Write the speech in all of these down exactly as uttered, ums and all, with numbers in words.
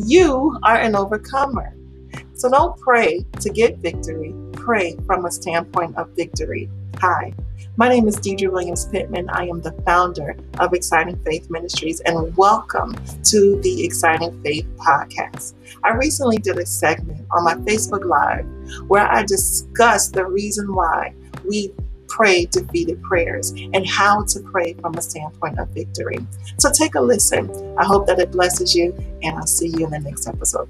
You are an overcomer. So don't pray to get victory. Pray from a standpoint of victory. Hi, my name is Deidre Williams Pittman. I am the founder of Exciting Faith Ministries, and welcome to the Exciting Faith Podcast. I recently did a segment on my Facebook Live where I discussed the reason why we pray defeated prayers and how to pray from a standpoint of victory. So take a listen. I hope that it blesses you, and I'll see you in the next episode.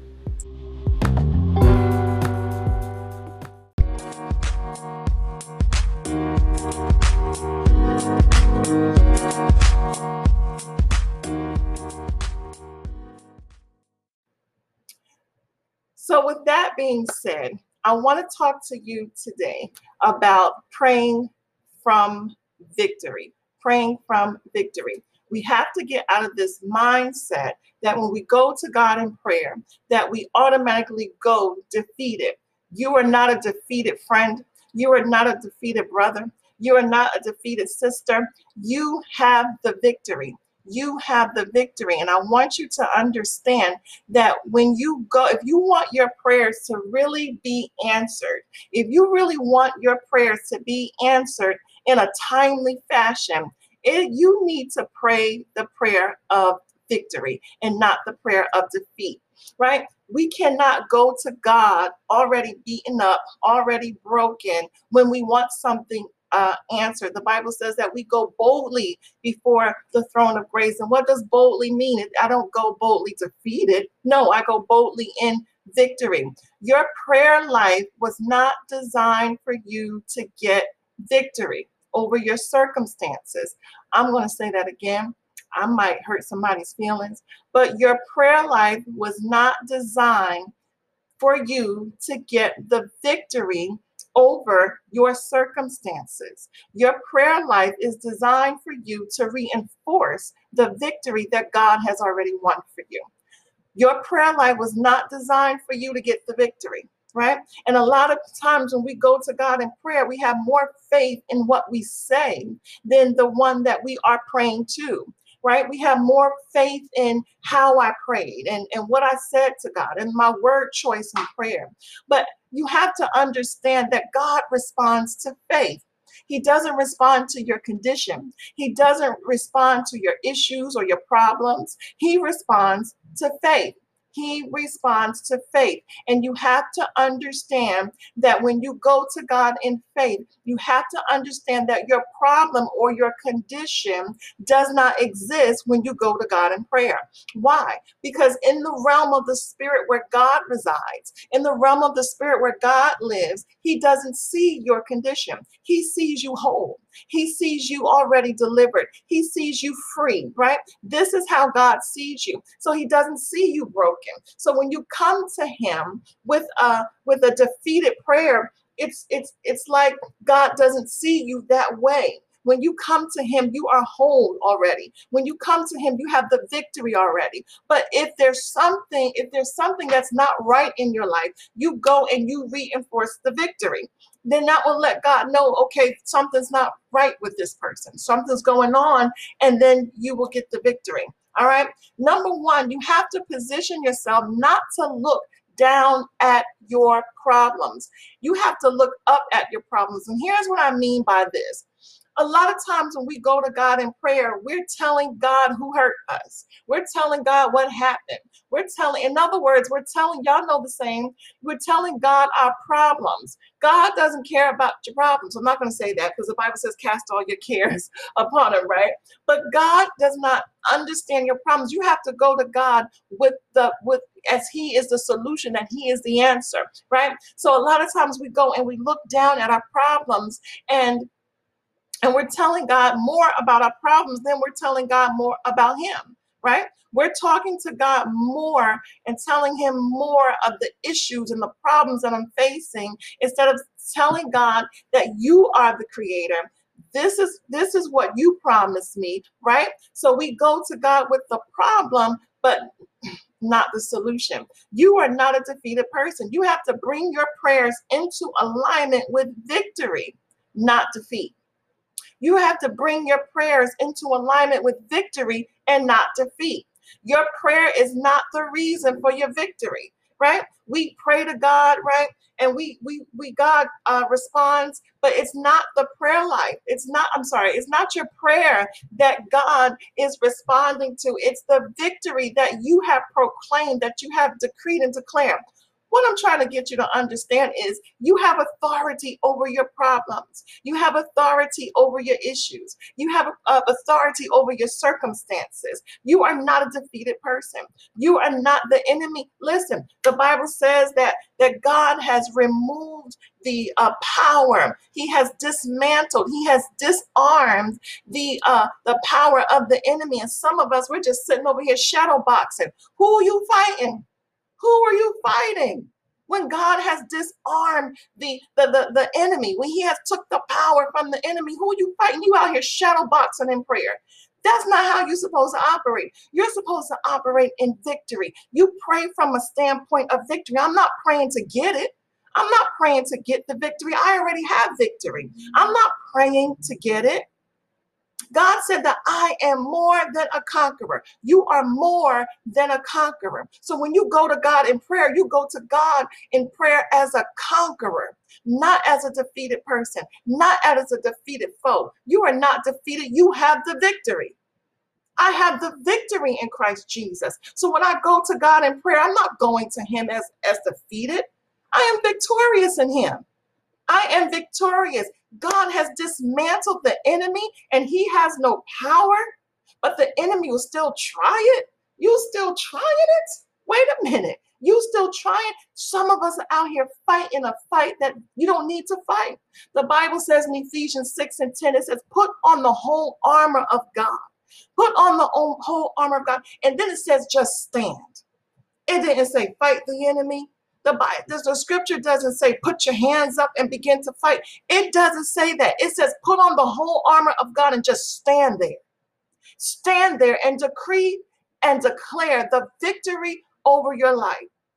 So with that being said, I want to talk to you today about praying from victory, praying from victory. We have to get out of this mindset that when we go to God in prayer, that we automatically go defeated. You are not a defeated friend. You are not a defeated brother. You are not a defeated sister. You have the victory. You have the victory. And I want you to understand that when you go, if you want your prayers to really be answered, if you really want your prayers to be answered in a timely fashion, it, you need to pray the prayer of victory and not the prayer of defeat, right? We cannot go to God already beaten up, already broken when we want something Uh, answered. The Bible says that we go boldly before the throne of grace. And what does boldly mean? I don't go boldly defeated. No, I go boldly in victory. Your prayer life was not designed for you to get victory over your circumstances. I'm going to say that again. I might hurt somebody's feelings, but your prayer life was not designed for you to get the victory over your circumstances. Your prayer life is designed for you to reinforce the victory that God has already won for you. Your prayer life was not designed for you to get the victory, right? And a lot of times when we go to God in prayer, we have more faith in what we say than the one that we are praying to. Right? We have more faith in how I prayed and, and what I said to God and my word choice in prayer. But you have to understand that God responds to faith. He doesn't respond to your condition. He doesn't respond to your issues or your problems. He responds to faith. He responds to faith. And you have to understand that when you go to God in faith, you have to understand that your problem or your condition does not exist when you go to God in prayer. Why? Because in the realm of the spirit where God resides, in the realm of the spirit where God lives, he doesn't see your condition. He sees you whole. He sees you already delivered. He sees you free, right? This is how God sees you. So he doesn't see you broken. So when you come to him with a with a defeated prayer, it's it's it's like God doesn't see you that way. When you come to him, you are whole already. When you come to him, you have the victory already. But if there's something, if there's something that's not right in your life, you go and you reinforce the victory. Then that will let God know, okay, something's not right with this person. Something's going on, and then you will get the victory. All right. Number one, you have to position yourself not to look down at your problems. You have to look up at your problems. And here's what I mean by this. A lot of times when we go to God in prayer, we're telling God who hurt us. We're telling God what happened. We're telling, in other words, we're telling, y'all know the same, we're telling God our problems. God doesn't care about your problems. I'm not going to say that because the Bible says cast all your cares upon him, right? But God does not understand your problems. You have to go to God with the, with, as he is the solution and he is the answer, right? So a lot of times we go and we look down at our problems and And we're telling God more about our problems than we're telling God more about him, right? We're talking to God more and telling him more of the issues and the problems that I'm facing instead of telling God that you are the creator. This is this is what you promised me, right? So we go to God with the problem, but not the solution. You are not a defeated person. You have to bring your prayers into alignment with victory, not defeat. You have to bring your prayers into alignment with victory and not defeat. Your prayer is not the reason for your victory, right? We pray to God, right? And we, we, we God uh, responds, but it's not the prayer life. It's not, I'm sorry, it's not your prayer that God is responding to. It's the victory that you have proclaimed, that you have decreed and declared. What I'm trying to get you to understand is you have authority over your problems. You have authority over your issues. You have uh, authority over your circumstances. You are not a defeated person. You are not the enemy. Listen, the Bible says that, that God has removed the uh, power. He has dismantled. He has disarmed the, uh, the power of the enemy. And some of us, we're just sitting over here shadow boxing. Who are you fighting? Who are you fighting? When God has disarmed the, the, the, the enemy, when he has took the power from the enemy, who are you fighting? You out here shadow boxing in prayer. That's not how you're supposed to operate. You're supposed to operate in victory. You pray from a standpoint of victory. I'm not praying to get it. I'm not praying to get the victory. I already have victory. I'm not praying to get it. God said that I am more than a conqueror. You are more than a conqueror. So when you go to God in prayer, you go to God in prayer as a conqueror, not as a defeated person, not as a defeated foe. You are not defeated. You have the victory. I have the victory in Christ Jesus. So when I go to God in prayer, I'm not going to him as, as defeated. I am victorious in him. I am victorious. God has dismantled the enemy and he has no power, but the enemy will still try it. You still trying it? Wait a minute. You still trying? Some of us are out here fighting a fight that you don't need to fight. The Bible says in Ephesians six and ten, it says, put on the whole armor of God. Put on the whole armor of God. And then it says, just stand. It didn't say fight the enemy. The, Bible, the scripture doesn't say put your hands up and begin to fight. It doesn't say that. It says put on the whole armor of God and just stand there. Stand there and decree and declare the victory over your life.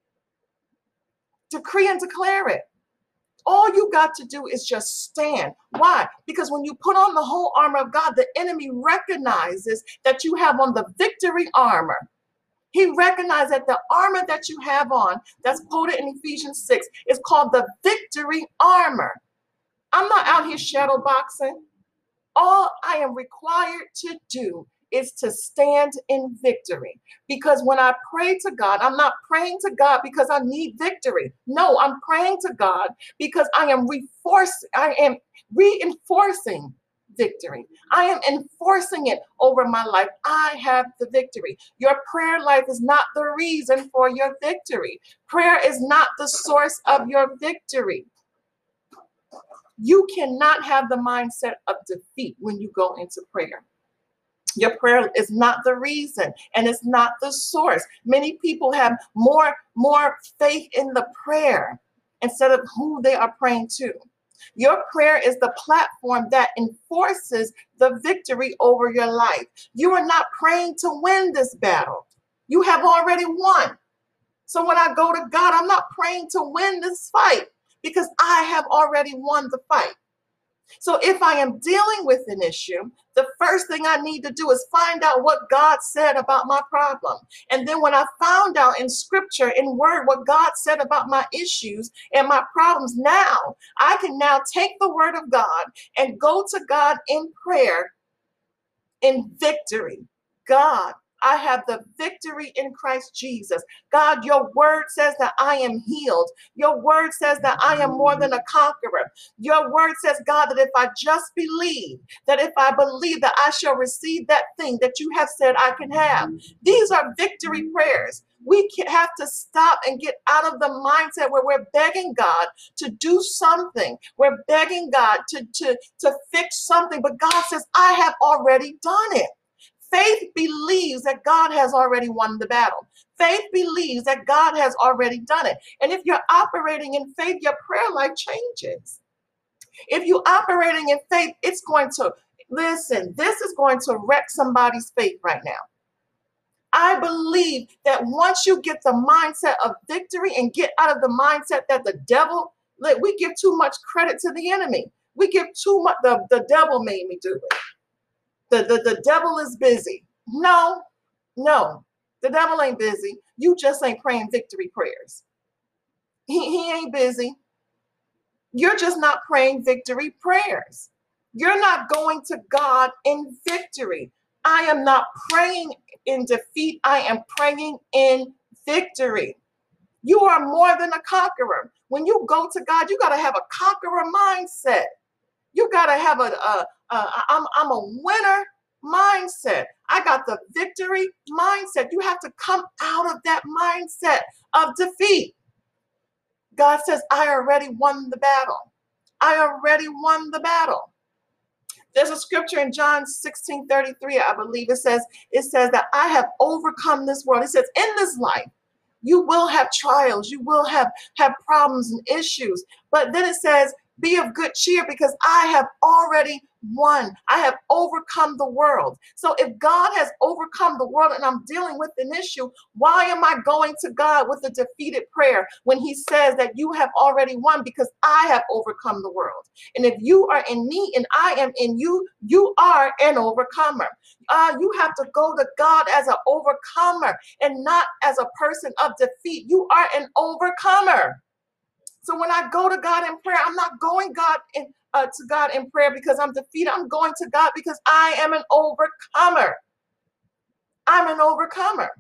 Decree and declare it. All you got to do is just stand. Why? Because when you put on the whole armor of God, the enemy recognizes that you have on the victory armor. He recognized that the armor that you have on, that's quoted in Ephesians six, is called the victory armor. I'm not out here shadow boxing. All I am required to do is to stand in victory. Because when I pray to God, I'm not praying to God because I need victory. No, I'm praying to God because I am reinforcing, I am reinforcing victory. I am enforcing it over my life. I have the victory. Your prayer life is not the reason for your victory. Prayer is not the source of your victory. You cannot have the mindset of defeat when you go into prayer. Your prayer is not the reason, and it's not the source. Many people have more, more faith in the prayer instead of who they are praying to. Your prayer is the platform that enforces the victory over your life. You are not praying to win this battle. You have already won. So when I go to God, I'm not praying to win this fight because I have already won the fight. So if I am dealing with an issue, the first thing I need to do is find out what God said about my problem. And then when I found out in scripture, in word, what God said about my issues and my problems, now I can now take the word of God and go to God in prayer in victory. God, I have the victory in Christ Jesus. God, your word says that I am healed. Your word says that I am more than a conqueror. Your word says, God, that if I just believe, that if I believe that I shall receive that thing that you have said I can have. These are victory prayers. We have to stop and get out of the mindset where we're begging God to do something. We're begging God to, to, to fix something. But God says, I have already done it. Faith believes that God has already won the battle. Faith believes that God has already done it. And if you're operating in faith, your prayer life changes. If you're operating in faith, it's going to, listen, this is going to wreck somebody's faith right now. I believe that once you get the mindset of victory and get out of the mindset that the devil, we give too much credit to the enemy. We give too much, the, the devil made me do it. The, the, the devil is busy. No, no. The devil ain't busy. You just ain't praying victory prayers. He, he ain't busy. You're just not praying victory prayers. You're not going to God in victory. I am not praying in defeat. I am praying in victory. You are more than a conqueror. When you go to God, you got to have a conqueror mindset. You got to have a, a, a I'm, I'm a winner mindset. I got the victory mindset. You have to come out of that mindset of defeat. God says, I already won the battle. I already won the battle. There's a scripture in John sixteen thirty-three, I believe it says, it says that I have overcome this world. It says, in this life, you will have trials, you will have, have problems and issues. But then it says, be of good cheer because I have already won. I have overcome the world. So if God has overcome the world and I'm dealing with an issue, why am I going to God with a defeated prayer when he says that you have already won because I have overcome the world? And if you are in me and I am in you, you are an overcomer. Uh, you have to go to God as an overcomer and not as a person of defeat. You are an overcomer. So when I go to God in prayer, I'm not going God in, uh, to God in prayer because I'm defeated. I'm going to God because I am an overcomer. I'm an overcomer.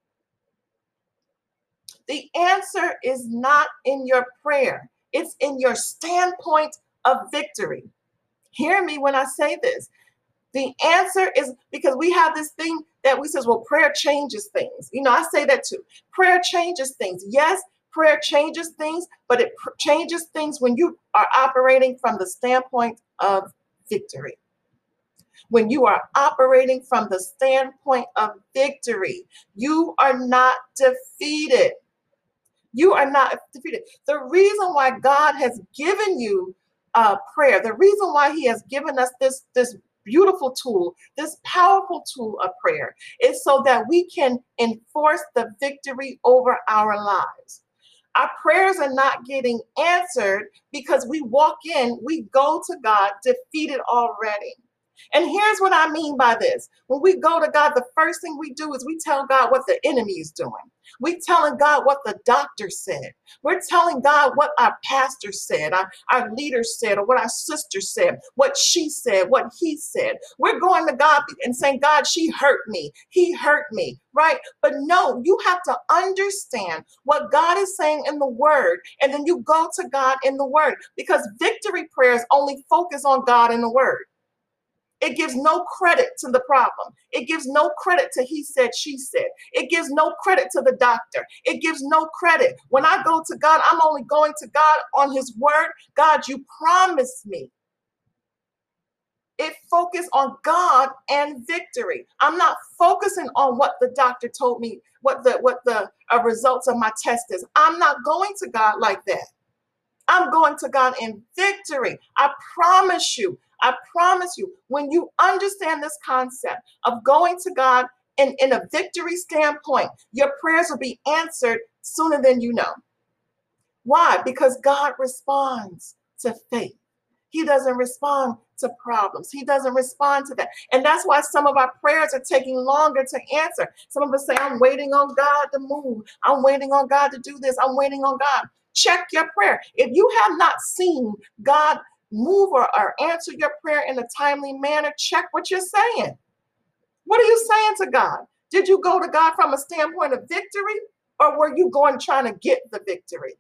The answer is not in your prayer. It's in your standpoint of victory. Hear me when I say this. The answer is because we have this thing that we says, well, prayer changes things. You know, I say that too. Prayer changes things. Yes, prayer changes things, but it pr- changes things when you are operating from the standpoint of victory. When you are operating from the standpoint of victory, you are not defeated. You are not defeated. The reason why God has given you uh, prayer, the reason why he has given us this, this beautiful tool, this powerful tool of prayer, is so that we can enforce the victory over our lives. Our prayers are not getting answered because we walk in, we go to God defeated already. And here's what I mean by this. When we go to God, the first thing we do is we tell God what the enemy is doing. We're telling God what the doctor said. We're telling God what our pastor said, our, our leader said, or what our sister said, what she said, what he said. We're going to God and saying, God, she hurt me. He hurt me, right? But no, you have to understand what God is saying in the word, and then you go to God in the word, because victory prayers only focus on God in the word. It gives no credit to the problem. It gives no credit to he said, she said. It gives no credit to the doctor. It gives no credit. When I go to God, I'm only going to God on his word. God, you promised me. It focuses on God and victory. I'm not focusing on what the doctor told me, what the what the uh, results of my test is. I'm not going to God like that. I'm going to God in victory. I promise you. I promise you, when you understand this concept of going to God in, in a victory standpoint, your prayers will be answered sooner than you know. Why? Because God responds to faith. He doesn't respond to problems. He doesn't respond to that. And that's why some of our prayers are taking longer to answer. Some of us say, I'm waiting on God to move. I'm waiting on God to do this. I'm waiting on God. Check your prayer. If you have not seen God move or, or answer your prayer in a timely manner, check what you're saying. What are you saying to God? Did you go to God from a standpoint of victory, or were you going trying to get the victory?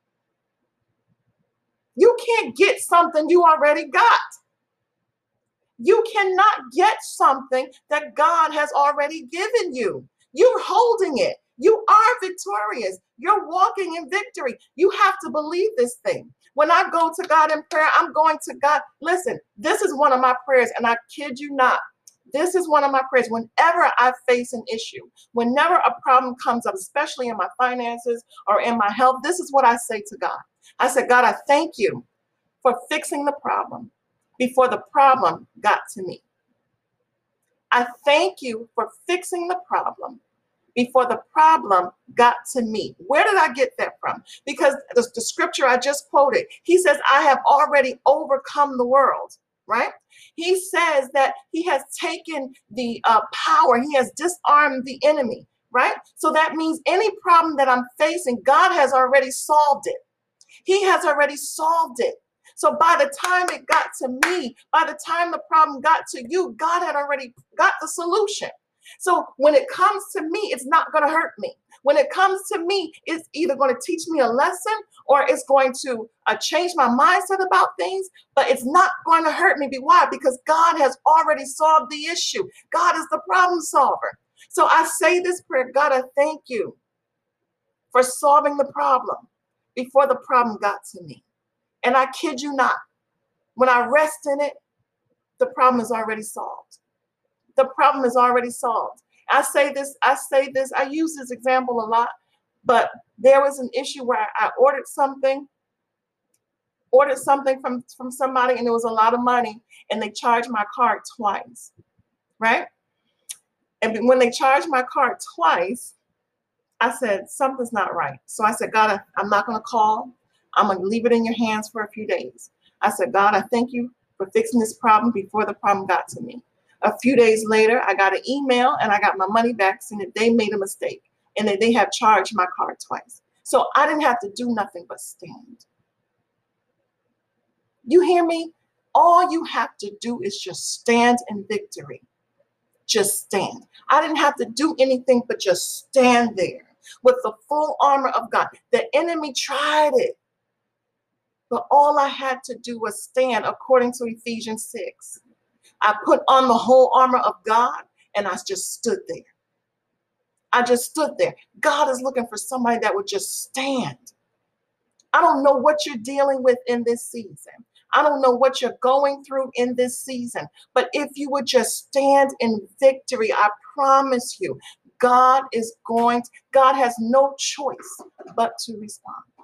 You can't get something you already got. You cannot get something that God has already given you. You're holding it. You are victorious. You're walking in victory. You have to believe this thing. When I go to God in prayer, I'm going to God. Listen, this is one of my prayers, and I kid you not. This is one of my prayers. Whenever I face an issue, whenever a problem comes up, especially in my finances or in my health, this is what I say to God. I said, God, I thank you for fixing the problem before the problem got to me. I thank you for fixing the problem before the problem got to me. Where did I get that from? Because the, the scripture I just quoted, he says, I have already overcome the world, right? He says that he has taken the uh, power, he has disarmed the enemy, right? So that means any problem that I'm facing, God has already solved it. He has already solved it. So by the time it got to me, by the time the problem got to you, God had already got the solution. So when it comes to me, it's not going to hurt me. When it comes to me, it's either going to teach me a lesson or it's going to uh, change my mindset about things, but it's not going to hurt me. Why? Because God has already solved the issue. God is the problem solver. So I say this prayer, God, I thank you for solving the problem before the problem got to me. And I kid you not, when I rest in it, the problem is already solved. The problem is already solved. I say this, I say this, I use this example a lot, but there was an issue where I ordered something, ordered something from, from somebody, and it was a lot of money, and they charged my card twice, right? And when they charged my card twice, I said, something's not right. So I said, God, I, I'm not going to call. I'm going to leave it in your hands for a few days. I said, God, I thank you for fixing this problem before the problem got to me. A few days later, I got an email and I got my money back saying that they made a mistake and that they have charged my card twice. So I didn't have to do nothing but stand. You hear me? All you have to do is just stand in victory. Just stand. I didn't have to do anything but just stand there with the full armor of God. The enemy tried it, but all I had to do was stand according to Ephesians six. I put on the whole armor of God and I just stood there. I just stood there. God is looking for somebody that would just stand. I don't know what you're dealing with in this season. I don't know what you're going through in this season, but if you would just stand in victory, I promise you, God is going to, God has no choice but to respond.